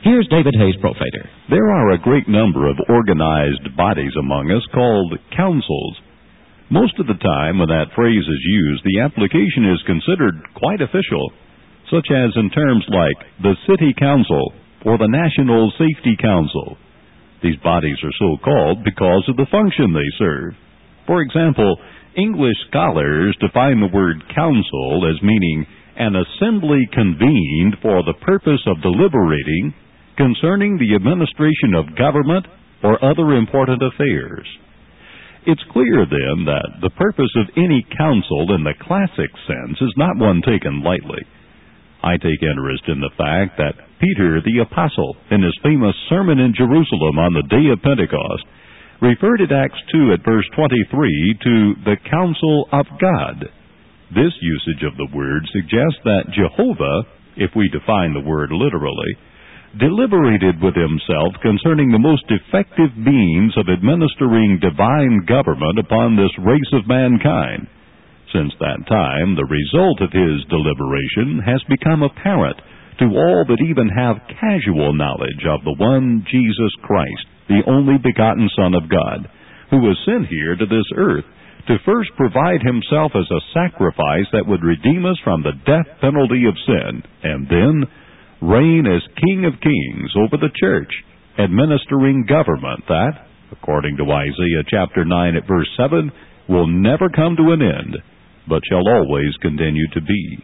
Here's David Hayes, Profader. There are a great number of organized bodies among us called councils. Most of the time when that phrase is used, the application is considered quite official, such as in terms like the City Council or the National Safety Council. These bodies are so called because of the function they serve. For example, English scholars define the word council as meaning an assembly convened for the purpose of deliberating concerning the administration of government or other important affairs. It's clear, then, that the purpose of any council in the classic sense is not one taken lightly. I take interest in the fact that Peter the Apostle, in his famous sermon in Jerusalem on the day of Pentecost, referred in Acts 2 at verse 23 to the council of God. This usage of the word suggests that Jehovah, if we define the word literally, deliberated with himself concerning the most effective means of administering divine government upon this race of mankind. Since that time, the result of his deliberation has become apparent to all that even have casual knowledge of the one Jesus Christ, the only begotten Son of God, who was sent here to this earth to first provide himself as a sacrifice that would redeem us from the death penalty of sin, and then reign as King of Kings over the church, administering government that, according to Isaiah chapter 9 at verse 7, will never come to an end, but shall always continue to be.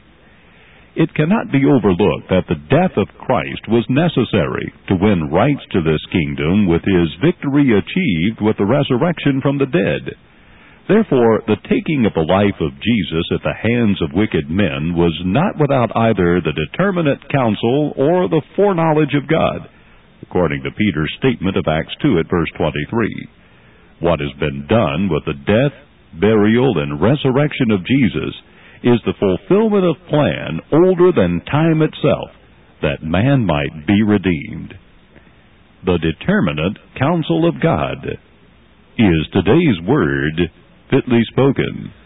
It cannot be overlooked that the death of Christ was necessary to win rights to this kingdom, with his victory achieved with the resurrection from the dead. Therefore, the taking of the life of Jesus at the hands of wicked men was not without either the determinate counsel or the foreknowledge of God, according to Peter's statement of Acts 2 at verse 23. What has been done with the death, burial, and resurrection of Jesus is the fulfillment of plan older than time itself, that man might be redeemed. The determinate counsel of God is today's word fitly spoken.